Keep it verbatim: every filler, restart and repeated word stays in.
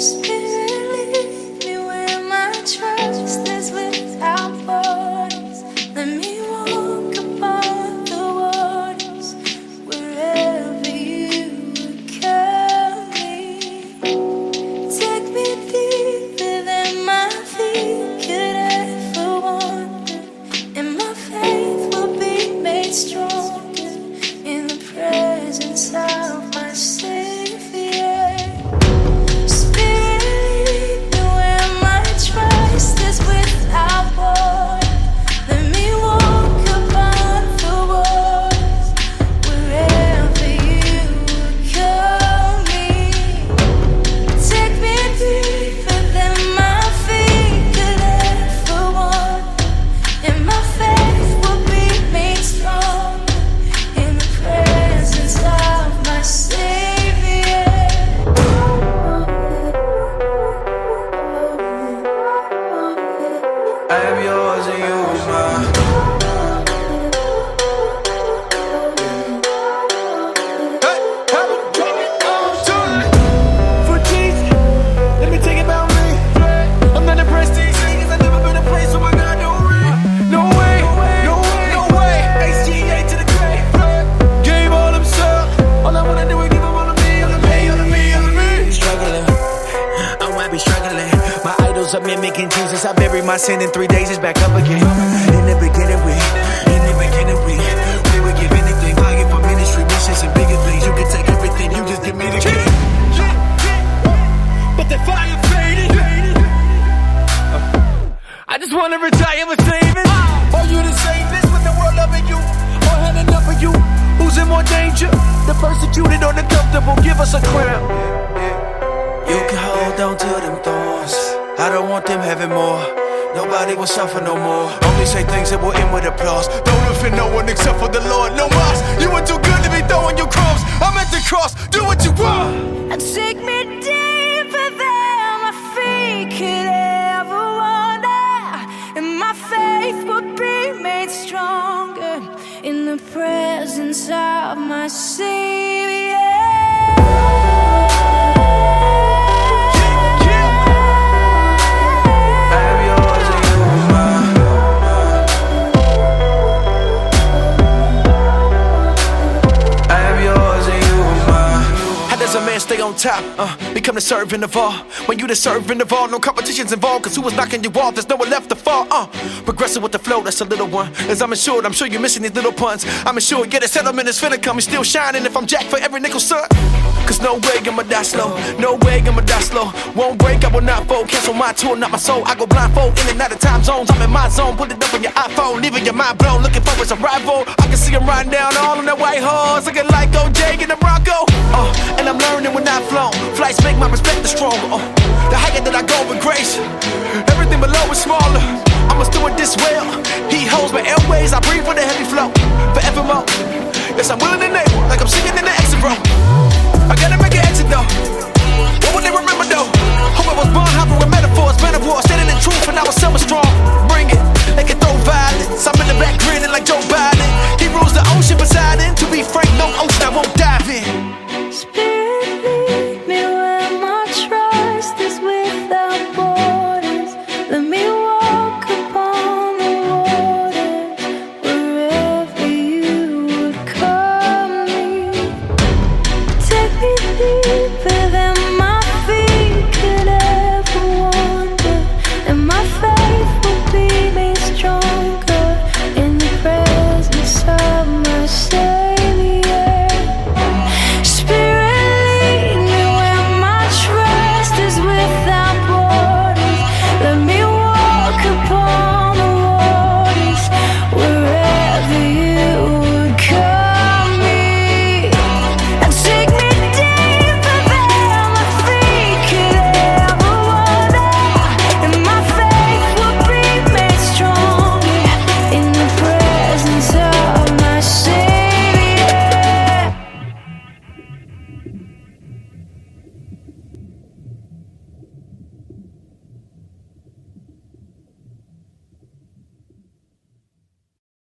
Mimicking Jesus, I buried my sin in three days, it's back up again. In the beginning, we, in the beginning, we, we would give anything, lying for ministry, missions, and bigger things. You can take everything, you just give me the key. But the fire faded. I just wanna retire with saving. Are you the safest with the world loving you? Or had enough of you? Who's in more danger? The persecuted or the comfortable? Give us a crown. You can hold on to them thorns. I don't want them having more. Nobody will suffer no more. Only say things that will end with applause. Don't offend no one except for the Lord. No mas, you were too good to be throwing your crumbs. I'm at the cross, do what you want. And take me deeper than my feet could ever wander, and my faith will be made stronger in the presence of my Savior. A man stay on top, uh, become the servant of all. When you the servant of all, no competition's involved. Cause who was knocking you off, there's no one left to fall. uh, Progressive with the flow, that's a little one. As I'm assured, I'm sure you're missing these little puns. I'm assured, yeah, the settlement is finna come. He's still shining if I'm jacked for every nickel, son. Cause no way I'ma die slow, no way I'ma die slow. Won't break, I will not fold. Cancel my tour, not my soul. I go blindfold in and out of time zones. I'm in my zone, put it up on your iPhone, leaving your mind blown. Looking for his arrival. I can see him riding down all on that white horse, looking like O J in the Bronco. Uh, and I'm learning when I've flown. Flights make my respect the stronger. Uh, the higher that I go with grace, everything below is smaller. I must do it this well. He holds my airways, I breathe with a heavy flow. Forevermore. Yes, I'm willing and able, like I'm singing in the exit row. I gotta make